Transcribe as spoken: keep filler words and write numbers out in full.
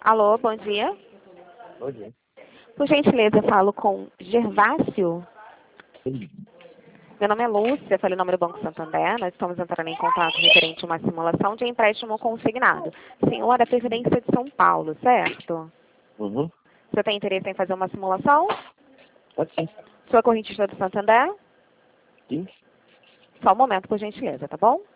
Alô, bom dia. Bom dia. Por gentileza, eu falo com Gervásio. Sim. Meu nome é Lúcia, falei o nome do Banco Santander. Nós estamos entrando em contato referente a uma simulação de empréstimo consignado. Senhor da Previdência de São Paulo, certo? Uhum. Você tem interesse em fazer uma simulação? Pode sim. Sua correntista do Santander? Sim. Só um momento, por gentileza, tá bom?